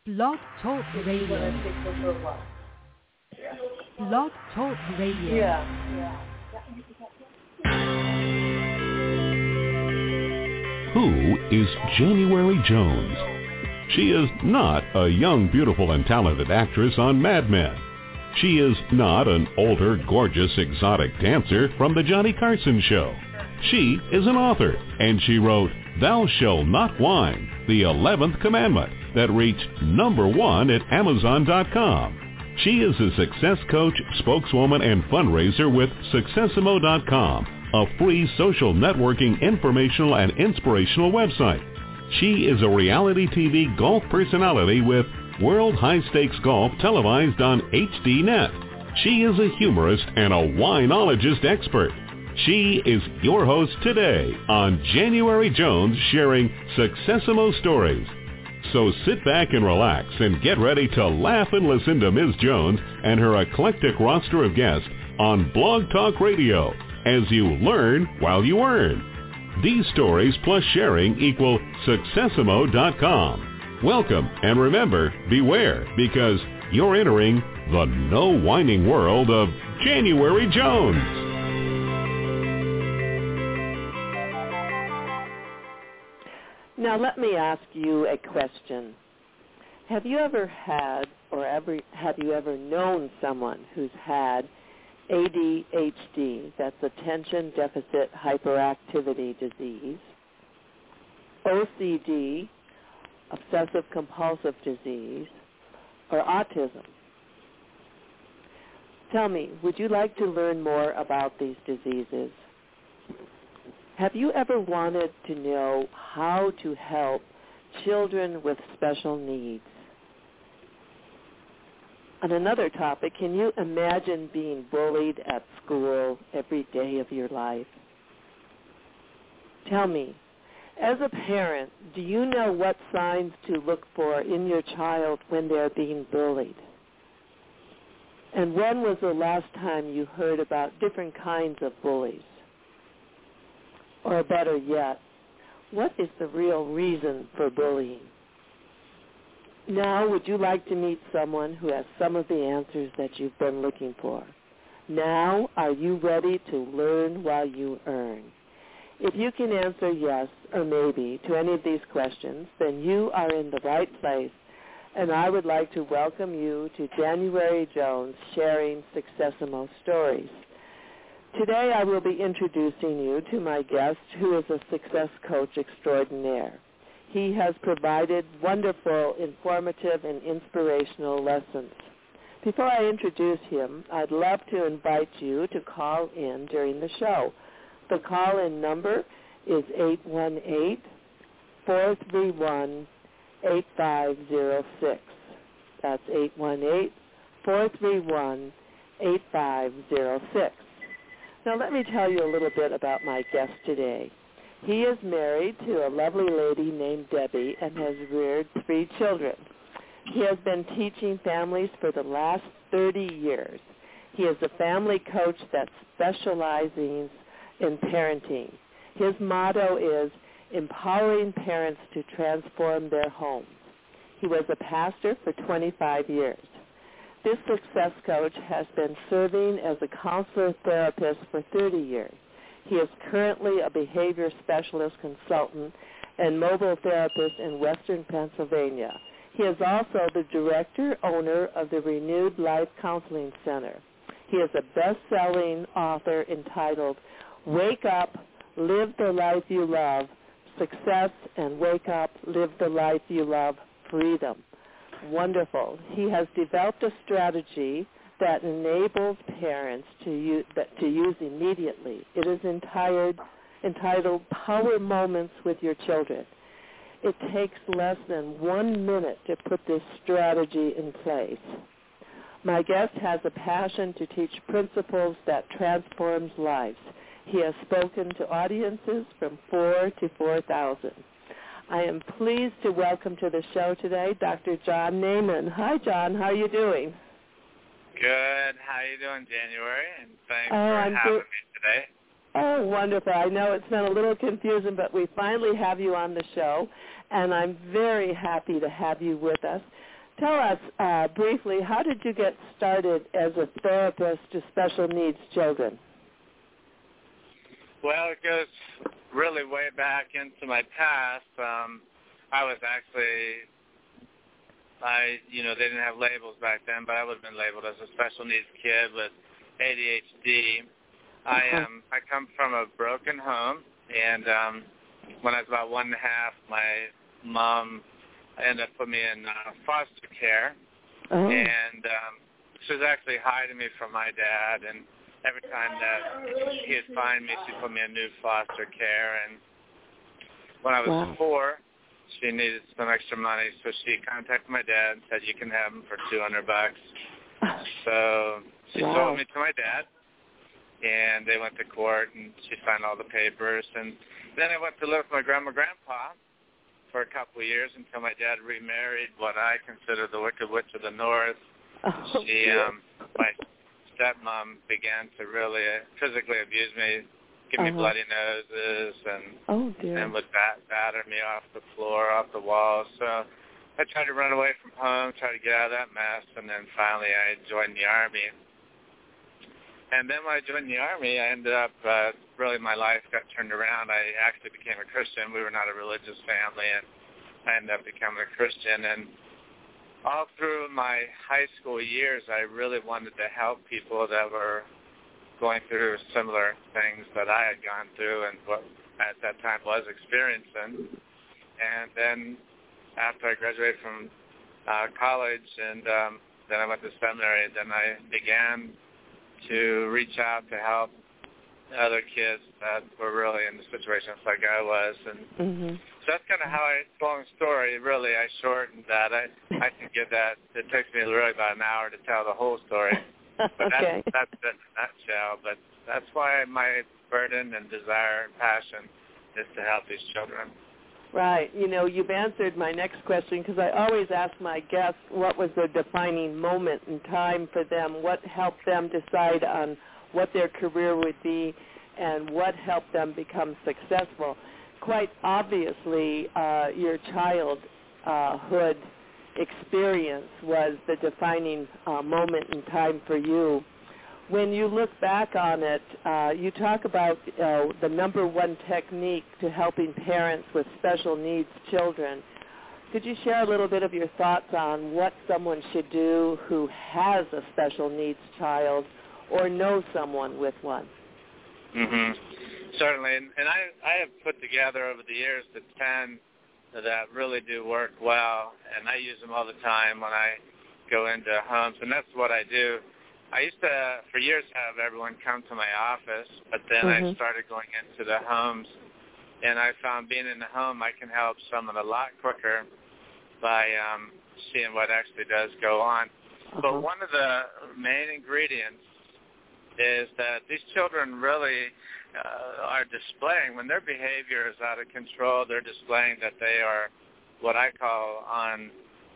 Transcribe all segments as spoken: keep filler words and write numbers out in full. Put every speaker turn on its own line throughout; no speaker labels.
Blog Talk Radio. Blog Talk Radio.
Yeah. Yeah.
Who is January Jones? She is not a young, beautiful, and talented actress on Mad Men. She is not an older, gorgeous, exotic dancer from The Johnny Carson Show. She is an author, and she wrote Thou Shalt Not Whine, the eleventh Commandment, that reached number one at Amazon dot com. She is a success coach, spokeswoman, and fundraiser with Successimo dot com, a free social networking, informational, and inspirational website. She is a reality T V golf personality with World High Stakes Golf televised on H D Net. She is a humorist and a winologist expert. She is your host today on January Jones, sharing Successimo stories. So sit back and relax and get ready to laugh and listen to Miz Jones and her eclectic roster of guests on Blog Talk Radio as you learn while you earn. These stories plus sharing equal Successimo dot com. Welcome, and remember, beware, because you're entering the no whining world of January Jones.
Now let me ask you a question. Have you ever had or ever have you ever known someone who's had A D H D, that's Attention Deficit Hyperactivity Disease, O C D, Obsessive Compulsive Disease, or autism? Tell me, would you like to learn more about these diseases? Have you ever wanted to know how to help children with special needs? On another topic, can you imagine being bullied at school every day of your life? Tell me, as a parent, do you know what signs to look for in your child when they're being bullied? And when was the last time you heard about different kinds of bullies? Or better yet, what is the real reason for bullying? Now, would you like to meet someone who has some of the answers that you've been looking for? Now, are you ready to learn while you earn? If you can answer yes or maybe to any of these questions, then you are in the right place, and I would like to welcome you to January Jones Sharing Successimo Stories. Today I will be introducing you to my guest, who is a success coach extraordinaire. He has provided wonderful, informative, and inspirational lessons. Before I introduce him, I'd love to invite you to call in during the show. The call-in number is eight one eight, four three one, eight five zero six. That's eight one eight, four three one, eight five zero six. Now let me tell you a little bit about my guest today. He is married to a lovely lady named Debbie and has reared three children. He has been teaching families for the last thirty years. He is a family coach that specializes in parenting. His motto is empowering parents to transform their homes. He was a pastor for twenty-five years. This success coach has been serving as a counselor therapist for thirty years. He is currently a behavior specialist consultant and mobile therapist in Western Pennsylvania. He is also the director, owner of the Renewed Life Counseling Center. He is a best-selling author entitled Wake Up, Live the Life You Love, Success, and Wake Up, Live the Life You Love, Freedom. Wonderful. He has developed a strategy that enables parents to use, that, to use immediately. It is entitled, entitled Power Moments with Your Children. It takes less than one minute to put this strategy in place. My guest has a passion to teach principles that transforms lives. He has spoken to audiences from four to four thousand. I am pleased to welcome to the show today Doctor John Naiman. Hi, John. How are you doing?
Good. How are you doing, January? And thanks
oh,
for
I'm
having
do-
me today.
Oh, wonderful. I know it's been a little confusing, but we finally have you on the show, and I'm very happy to have you with us. Tell us uh, briefly, how did you get started as a therapist to special needs children?
Well, it goes really way back into my past. Um, I was actually, I, you know, they didn't have labels back then, but I would have been labeled as a special needs kid with A D H D. I am. Um, I come from a broken home, and um, when I was about one and a half, my mom ended up putting me in uh, foster care, oh. and um, she was actually hiding me from my dad, and every time that he'd find me, she'd put me in new foster care, and when I was wow. four, she needed some extra money, so she contacted my dad and said, you can have them for two hundred bucks. So she wow. sold me to my dad, and they went to court, and she signed all the papers, and then I went to live with my grandma and grandpa for a couple of years until my dad remarried what I consider the Wicked Witch of the North. Oh, she, um, my stepmom began to really physically abuse me, give me uh-huh. bloody noses, and
oh, dear.
and would bat, batter me off the floor, off the walls. So I tried to run away from home, tried to get out of that mess, and then finally I joined the Army. And then when I joined the Army, I ended up, uh, really my life got turned around. I actually became a Christian. We were not a religious family, and I ended up becoming a Christian. And all through my high school years, I really wanted to help people that were going through similar things that I had gone through and what at that time was experiencing. And then after I graduated from uh, college and um, then I went to seminary, then I began to reach out to help other kids that were really in the situations like I was. And mm-hmm. so that's kind of how I, long story, really, I shortened that. I I can give that, it takes me really about an hour to tell the whole story. But
okay.
that's, that's it in a nutshell. But that's why my burden and desire and passion is to help these children.
Right. You know, you've answered my next question because I always ask my guests what was the defining moment in time for them, what helped them decide on what their career would be, and what helped them become successful. Quite obviously, uh, your childhood experience was the defining uh, moment in time for you. When you look back on it, uh, you talk about uh, the number one technique to helping parents with special needs children. Could you share a little bit of your thoughts on what someone should do who has a special needs child or knows someone with one?
Mm-hmm. Certainly. And, and I, I have put together over the years the ten that really do work well, and I use them all the time when I go into homes, and that's what I do. I used to, for years, have everyone come to my office, but then mm-hmm. I started going into the homes, and I found being in the home, I can help someone a lot quicker by um, seeing what actually does go on. Uh-huh. But one of the main ingredients is that these children really uh, are displaying, when their behavior is out of control, they're displaying that they are what I call on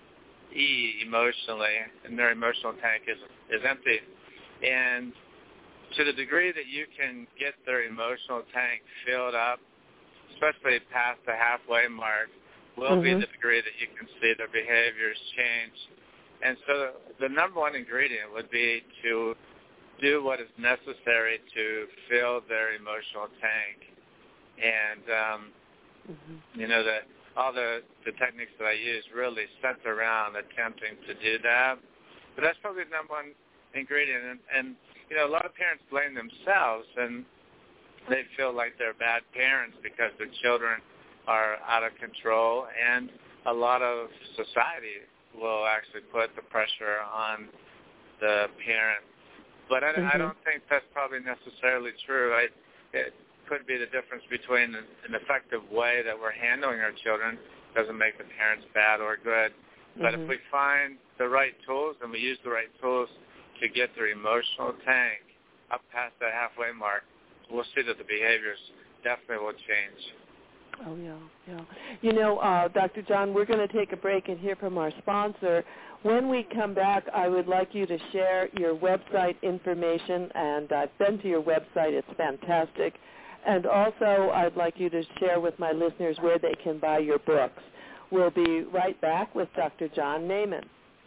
E emotionally, and their emotional tank is is empty. And to the degree that you can get their emotional tank filled up, especially past the halfway mark, will mm-hmm. be the degree that you can see their behaviors change. And so the number one ingredient would be to do what is necessary to fill their emotional tank. And, um, mm-hmm. you know, that all the, the techniques that I use really center around attempting to do that. But that's probably the number one ingredient. And, and, you know, a lot of parents blame themselves, and they feel like they're bad parents because their children are out of control. And a lot of society will actually put the pressure on the parent. But I, mm-hmm. I don't think that's probably necessarily true. I, it, could be the difference between an effective way that we're handling our children. Doesn't make the parents bad or good. But mm-hmm. if we find the right tools and we use the right tools to get their emotional tank up past that halfway mark, we'll see that the behaviors definitely will change.
Oh, yeah, yeah. You know, uh, Doctor John, we're going to take a break and hear from our sponsor. When we come back, I would like you to share your website information, and I've been to your website. It's fantastic. And also, I'd like you to share with my listeners where they can buy your books. We'll be right back with Doctor John Naiman.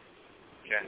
Okay.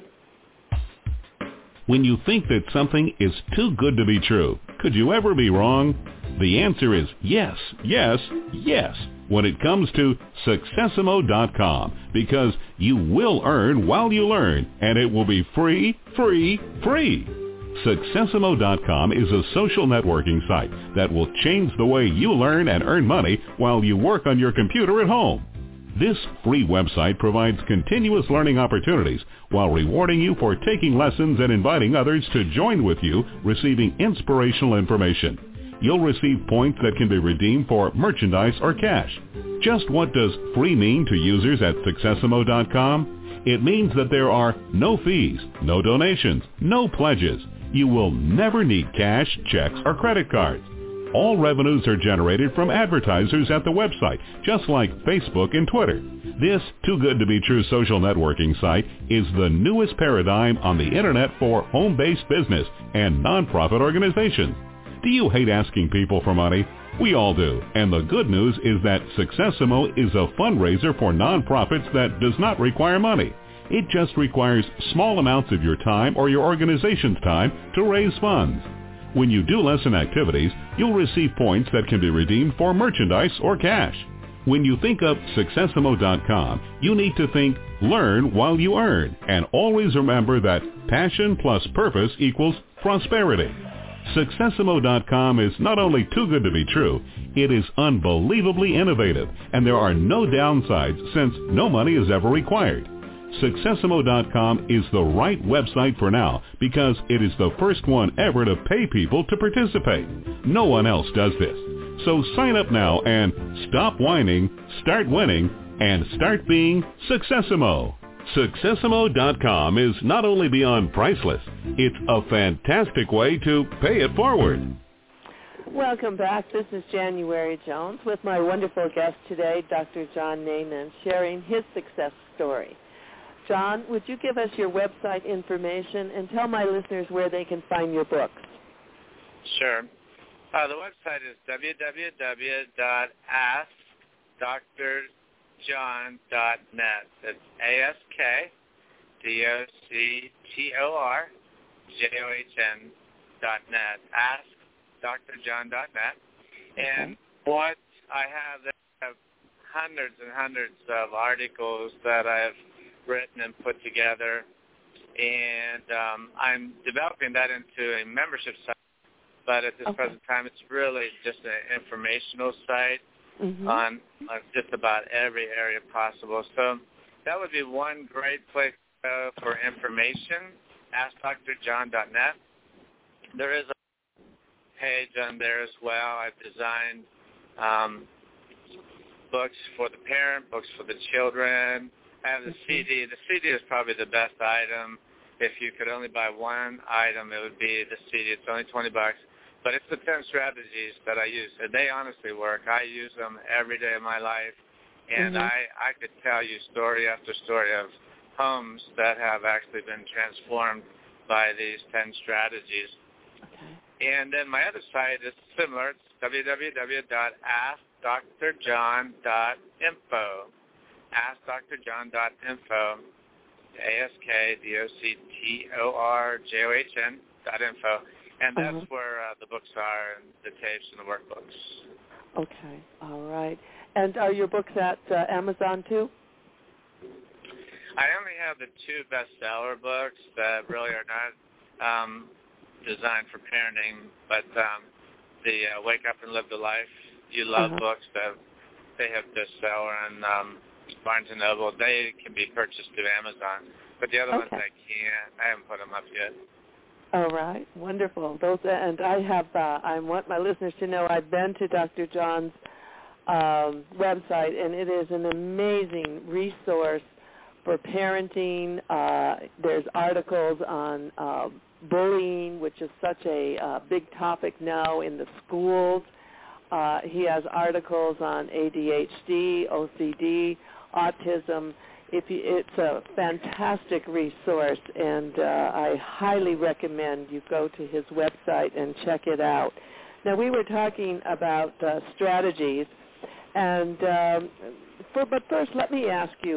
When you think that something is too good to be true, could you ever be wrong? The answer is yes, yes, yes when it comes to Successimo dot com, because you will earn while you learn, and it will be free, free, free. Successimo dot com is a social networking site that will change the way you learn and earn money while you work on your computer at home. This free website provides continuous learning opportunities while rewarding you for taking lessons and inviting others to join with you, receiving inspirational information. You'll receive points that can be redeemed for merchandise or cash. Just what does free mean to users at Successimo dot com? It means that there are no fees, no donations, no pledges. You will never need cash, checks, or credit cards. All revenues are generated from advertisers at the website, just like Facebook and Twitter. This too good to be true social networking site is the newest paradigm on the internet for home-based business and nonprofit organizations. Do you hate asking people for money? We all do. And the good news is that Successimo is a fundraiser for nonprofits that does not require money. It just requires small amounts of your time or your organization's time to raise funds. When you do lesson activities, you'll receive points that can be redeemed for merchandise or cash. When you think of Successimo dot com, you need to think learn while you earn, and always remember that passion plus purpose equals prosperity. Successimo dot com is not only too good to be true, it is unbelievably innovative, and there are no downsides since no money is ever required. Successimo dot com is the right website for now because it is the first one ever to pay people to participate. No one else does this. So sign up now and stop whining, start winning, and start being Successimo. Successimo dot com is not only beyond priceless, it's a fantastic way to pay it forward.
Welcome back. This is January Jones with my wonderful guest today, Doctor John Naiman, sharing his success story. John, would you give us your website information and tell my listeners where they can find your books?
Sure. Uh, the website is w w w dot ask dr john dot net. It's A S K D O C T O R J O H N dot net. ask dr john dot net. And okay. What I have, I have hundreds and hundreds of articles that I've written and put together, and um, I'm developing that into a membership site, but at this okay. present time it's really just an informational site mm-hmm. on, on just about every area possible. So that would be one great place to go for information, ask dr john dot net. There is a page on there as well. I've designed um, books for the parent, books for the children. I have the C D. The C D is probably the best item. If you could only buy one item, it would be the C D. It's only twenty bucks. But it's the ten strategies that I use. And they honestly work. I use them every day of my life. And mm-hmm. I, I could tell you story after story of homes that have actually been transformed by these ten strategies. Okay. And then my other site is similar. It's w w w dot ask dr john dot info. ask dr john dot info, A S K D O C T O R J O H N dot info, and that's uh-huh. where uh, the books are, and the tapes and the workbooks.
Okay, all right. And are your books at uh, Amazon too?
I only have the two bestseller books that really are not um, designed for parenting, but um, the uh, Wake Up and Live the Life You Love uh-huh. books that they have bestseller and um, Barnes and Noble, they can be purchased through Amazon. But the other okay. ones I can't. I haven't put them up yet.
All right. Wonderful. Those, and I have, uh, I want my listeners to know I've been to Doctor John's um, website, and it is an amazing resource for parenting. Uh, there's articles on uh, bullying, which is such a uh, big topic now in the schools. Uh, he has articles on A D H D, O C D, autism. If you, it's a fantastic resource, and uh, I highly recommend you go to his website and check it out. Now, we were talking about uh, strategies, and um, for, but first, let me ask you,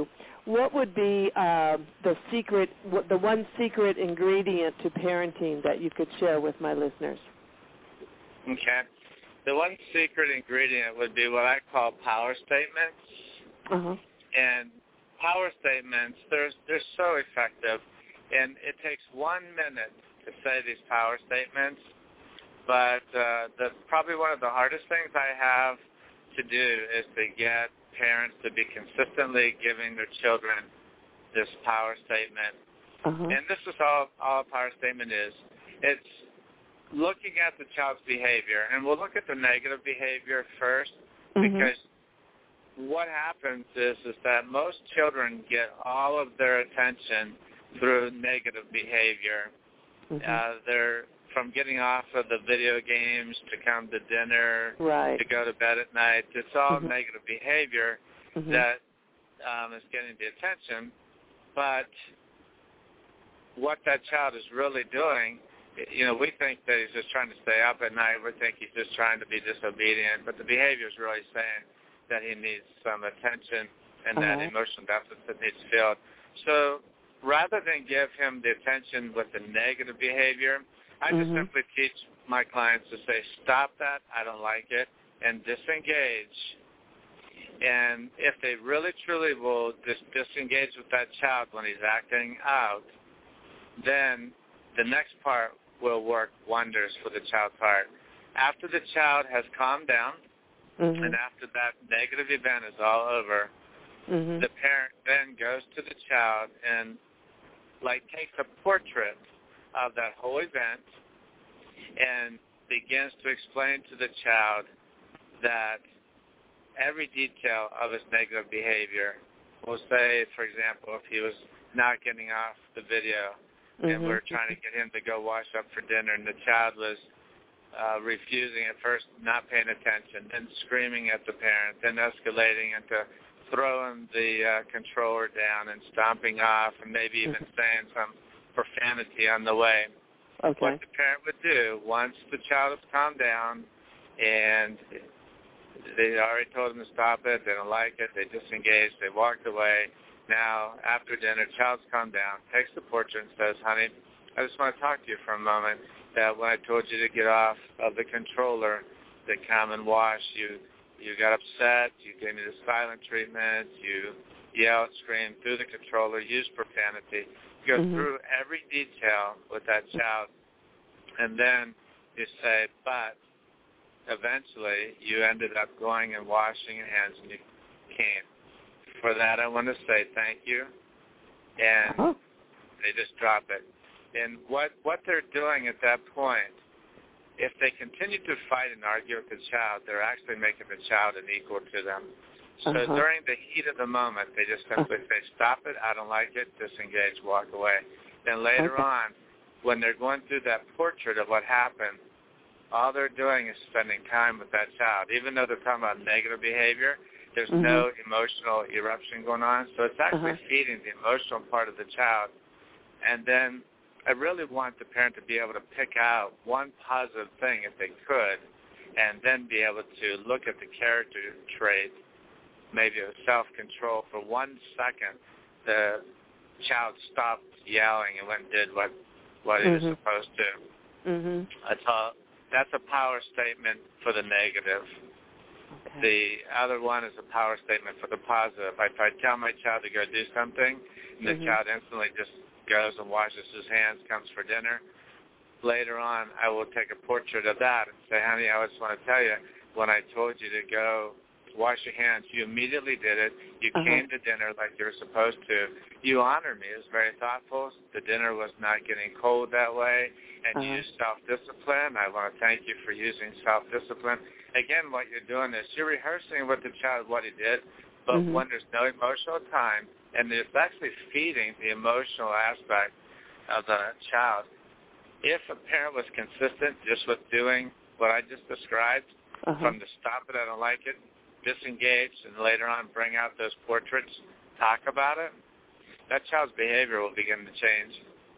what would be uh, the secret, the one secret ingredient to parenting that you could share with my listeners?
Okay. The one secret ingredient would be what I call power statements.
Uh-huh.
And power statements, they're, they're so effective. And it takes one minute to say these power statements. But uh, the, probably one of the hardest things I have to do is to get parents to be consistently giving their children this power statement.
Uh-huh.
And this is all, all a power statement is. It's looking at the child's behavior. And we'll look at the negative behavior first,
mm-hmm.
because what happens is, is that most children get all of their attention through negative behavior.
Mm-hmm.
Uh, they're from getting off of the video games to come to dinner,
right.
to go to bed at night. It's all
mm-hmm.
negative behavior
mm-hmm.
that um, is getting the attention. But what that child is really doing, you know, we think that he's just trying to stay up at night. We think he's just trying to be disobedient. But the behavior is really saying that he needs some attention and
uh-huh.
that emotional deficit needs filled. So rather than give him the attention with the negative behavior, I just
mm-hmm.
simply teach my clients to say, stop that, I don't like it, and disengage. And if they really, truly will just disengage with that child when he's acting out, then the next part will work wonders for the child's heart. After the child has calmed down,
mm-hmm.
and after that negative event is all over,
mm-hmm.
the parent then goes to the child and, like, takes a portrait of that whole event and begins to explain to the child that every detail of his negative behavior. We'll say, for example, if he was not getting off the video
mm-hmm.
and we're trying to get him to go wash up for dinner, and the child was uh, refusing at first, not paying attention, then screaming at the parent, then escalating into throwing the uh, controller down and stomping off, and maybe even saying some profanity on the way.
Okay.
What the parent would do, once the child has calmed down and they already told him to stop it, they don't like it, they disengaged, they walked away. Now, after dinner, child's calmed down, takes the portrait and says, honey, I just want to talk to you for a moment, that when I told you to get off of the controller, to come and wash, you you got upset, you gave me the silent treatment, you yelled, screamed through the controller, used profanity. You go
mm-hmm.
through every detail with that child, and then you say, but eventually you ended up going and washing your hands and you came. For that, I want to say thank you, and
uh-huh.
they just drop it. And what, what they're doing at that point, if they continue to fight and argue with the child, they're actually making the child an equal to them. So
uh-huh.
during the heat of the moment, they just simply say, stop it, I don't like it, disengage, walk away. Then later
okay.
on, when they're going through that portrait of what happened, all they're doing is spending time with that child. Even though they're talking about negative behavior, there's
mm-hmm.
no emotional eruption going on. So it's actually
uh-huh.
feeding the emotional part of the child. And then I really want the parent to be able to pick out one positive thing if they could, and then be able to look at the character trait, maybe of self-control. For one second, the child stopped yelling and went and did what, what
mm-hmm.
he was supposed to.
Mm-hmm.
That's, all, that's a power statement for the negative.
Okay.
The other one is a power statement for the positive. If I tell my child to go do something, and the
mm-hmm.
child instantly just goes and washes his hands, comes for dinner, later on I will take a portrait of that and say, honey, I just want to tell you, when I told you to go wash your hands, you immediately did it. You
uh-huh.
came to dinner like you were supposed to. You honored me. It was very thoughtful. The dinner was not getting cold that way, and
uh-huh.
you used self-discipline. I want to thank you for using self-discipline. Again, what you're doing is you're rehearsing with the child what he did, but
mm-hmm.
when there's no emotional time, and it's actually feeding the emotional aspect of the child. If a parent was consistent just with doing what I just described, uh-huh. from the stop it, I don't like it, disengage, and later on bring out those portraits, talk about it, that child's behavior will begin to change.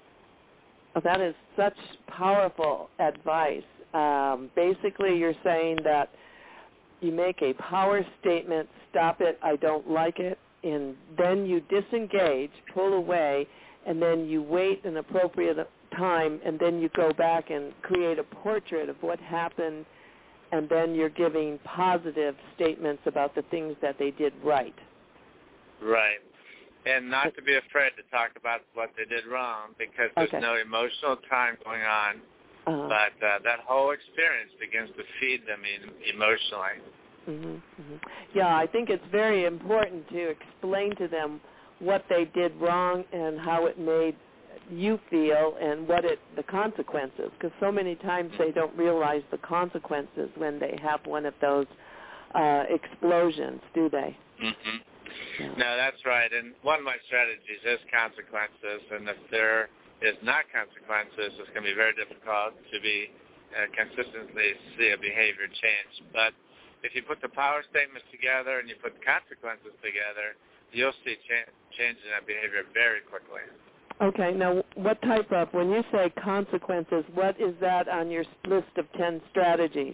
Well, that is such powerful advice. Um, basically, you're saying that you make a power statement, stop it, I don't like it, and then you disengage, pull away, and then you wait an appropriate time, and then you go back and create a portrait of what happened, and then you're giving positive statements about the things that they did right.
Right. And not to be afraid to talk about what they did wrong, because there's
okay.
no emotional time going on. Uh-huh. But uh, that whole experience begins to feed them emotionally.
Mm-hmm, mm-hmm. Yeah, I think it's very important to explain to them what they did wrong and how it made you feel and what it the consequences, because so many times they don't realize the consequences when they have one of those uh, explosions, do they?
Mm-hmm. Yeah. No, that's right. And one of my strategies is consequences, and if there is not consequences, it's going to be very difficult to be uh, consistently see a behavior change. But if you put the power statements together and you put the consequences together, you'll see cha- change in that behavior very quickly.
Okay. Now, what type of, when you say consequences, what is that on your list of ten strategies?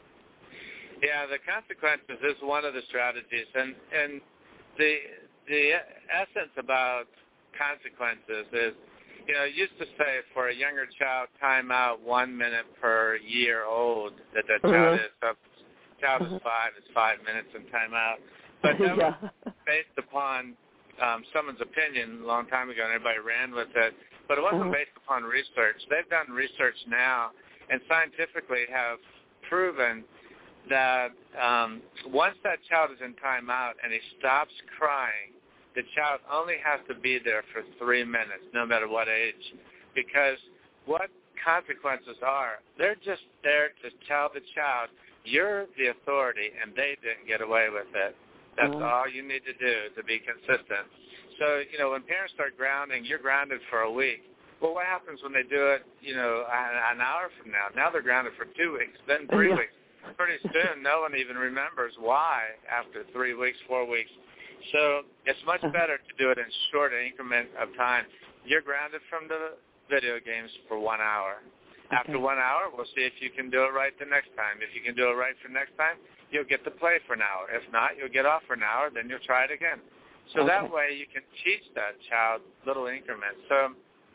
Yeah, the consequences is one of the strategies, and and the the essence about consequences is, you know, it used to say for a younger child, time out one minute per year old, that that
uh-huh.
child is up, child
uh-huh.
is five, it's five minutes in time out. But that
yeah.
was based upon um, someone's opinion a long time ago, and everybody ran with it. But it wasn't uh-huh. based upon research. They've done research now and scientifically have proven that um, once that child is in timeout and he stops crying, the child only has to be there for three minutes, no matter what age, because what consequences are, they're just there to tell the child, you're the authority and they didn't get away with it. That's uh-huh. all you need to do to be consistent. So, you know, when parents start grounding, you're grounded for a week. Well, what happens when they do it, you know, an hour from now? Now they're grounded for two weeks, then three
yeah.
weeks. Pretty soon, no one even remembers why after three weeks, four weeks. So it's much better to do it in short increment of time. You're grounded from the video games for one hour.
Okay.
After one hour, we'll see if you can do it right the next time. If you can do it right for next time, you'll get to play for an hour. If not, you'll get off for an hour, then you'll try it again. So
okay.
that way you can teach that child little increments. So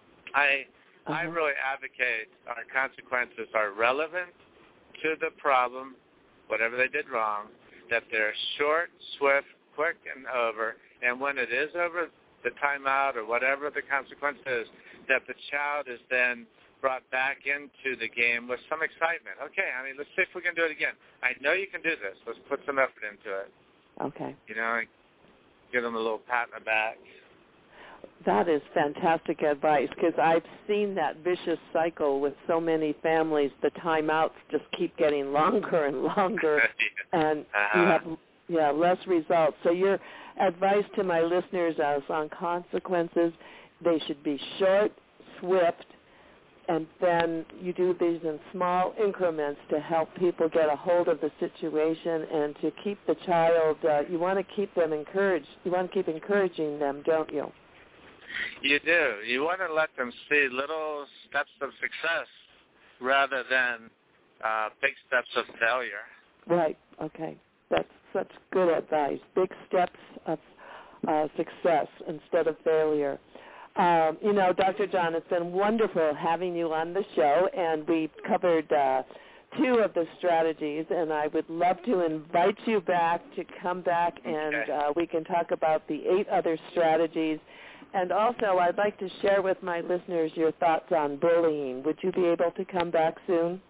I,
uh-huh.
I really advocate our consequences are relevant to the problem, whatever they did wrong, that they're short, swift, quick, and over. And when it is over, the timeout or whatever the consequence is, that the child is then brought back into the game with some excitement. Okay, I mean, let's see if we can do it again. I know you can do this. Let's put some effort into it.
Okay.
You know, give them a little pat in the back.
That is fantastic advice, because I've seen that vicious cycle with so many families. The timeouts just keep getting longer and longer, and
uh-huh.
you have yeah less results. So your advice to my listeners is on consequences. They should be short, swift, and then you do these in small increments to help people get a hold of the situation and to keep the child. Uh, you want to keep them encouraged. You want to keep encouraging them, don't you?
You do. You want to let them see little steps of success rather than uh, big steps of failure.
Right. Okay. That's such good advice. Big steps of uh, success instead of failure. Um, you know, Doctor John, it's been wonderful having you on the show, and we've covered uh, two of the strategies, and I would love to invite you back to come back, and
okay.
uh, we can talk about the eight other strategies. And also, I'd like to share with my listeners your thoughts on bullying. Would you be able to come back soon?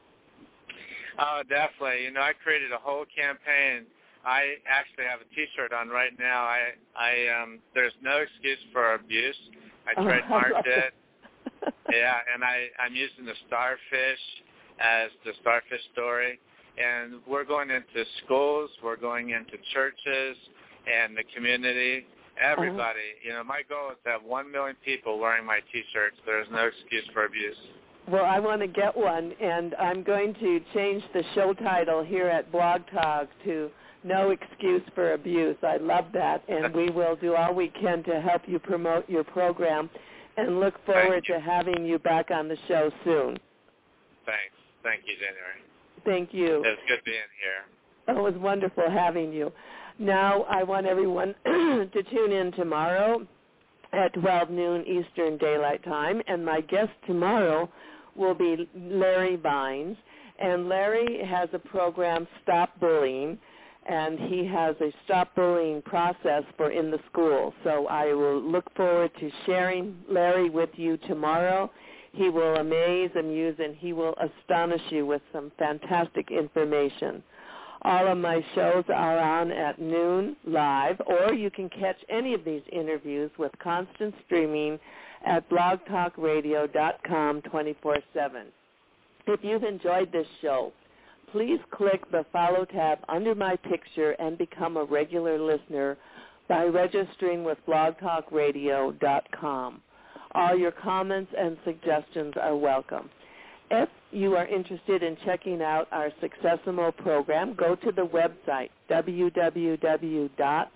Oh, definitely. You know, I created a whole campaign. I actually have a T-shirt on right now. I, I, um, there's no excuse for abuse. I
oh,
trademarked
I
it. Yeah, and I, I'm using the starfish as the starfish story. And we're going into schools. We're going into churches and the community. Everybody, uh-huh. you know, my goal is to have one million people wearing my T-shirts. There's no excuse for abuse.
Well, I want to get one, and I'm going to change the show title here at Blog Talk to No Excuse for Abuse. I love that, and we will do all we can to help you promote your program and look forward to having you back on the show soon.
Thanks. Thank you, January.
Thank you.
It was good being here.
It was wonderful having you. Now I want everyone to tune in tomorrow at twelve noon Eastern Daylight Time, and my guest tomorrow will be Larry Vines. And Larry has a program, Stop Bullying, and he has a stop bullying process for in the school. So I will look forward to sharing Larry with you tomorrow. He will amaze, amuse, and he will astonish you with some fantastic information. All of my shows are on at noon live, or you can catch any of these interviews with constant streaming at blog talk radio dot com twenty-four seven. If you've enjoyed this show, please click the follow tab under my picture and become a regular listener by registering with blog talk radio dot com. All your comments and suggestions are welcome. If you are interested in checking out our Successimo program, go to the website, w w w dot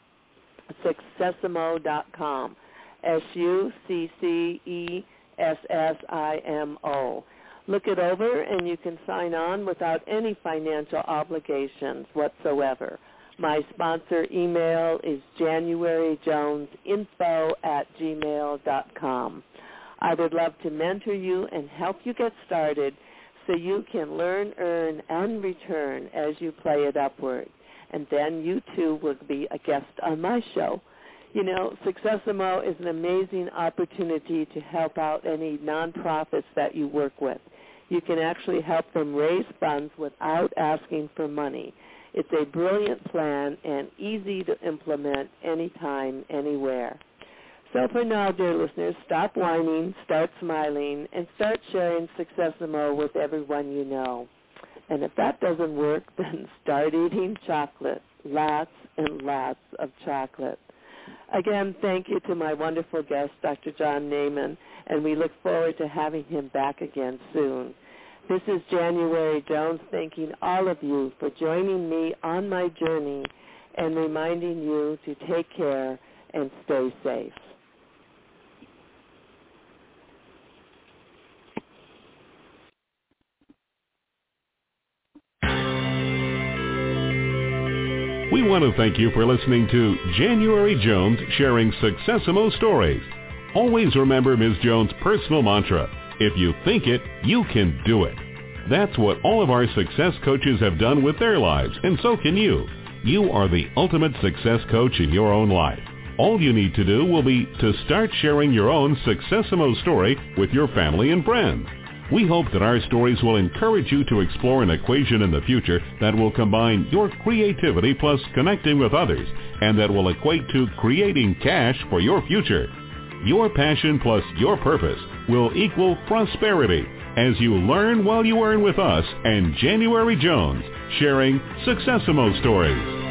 successimo dot com, S U C C E S S I M O. Look it over, and you can sign on without any financial obligations whatsoever. My sponsor email is januaryjonesinfo at gmail dot com. I would love to mentor you and help you get started so you can learn, earn, and return as you play it upward. And then you, too, will be a guest on my show. You know, Successimo is an amazing opportunity to help out any nonprofits that you work with. You can actually help them raise funds without asking for money. It's a brilliant plan and easy to implement anytime, anywhere. So for now, dear listeners, stop whining, start smiling, and start sharing Successimo with everyone you know. And if that doesn't work, then start eating chocolate, lots and lots of chocolate. Again, thank you to my wonderful guest, Doctor John Naiman, and we look forward to having him back again soon. This is January Jones thanking all of you for joining me on my journey and reminding you to take care and stay safe.
We want to thank you for listening to January Jones sharing Successimo stories. Always remember Miz Jones' personal mantra, if you think it, you can do it. That's what all of our success coaches have done with their lives, and so can you. You are the ultimate success coach in your own life. All you need to do will be to start sharing your own Successimo story with your family and friends. We hope that our stories will encourage you to explore an equation in the future that will combine your creativity plus connecting with others, and that will equate to creating cash for your future. Your passion plus your purpose will equal prosperity as you learn while you earn with us and January Jones, sharing Successimo stories.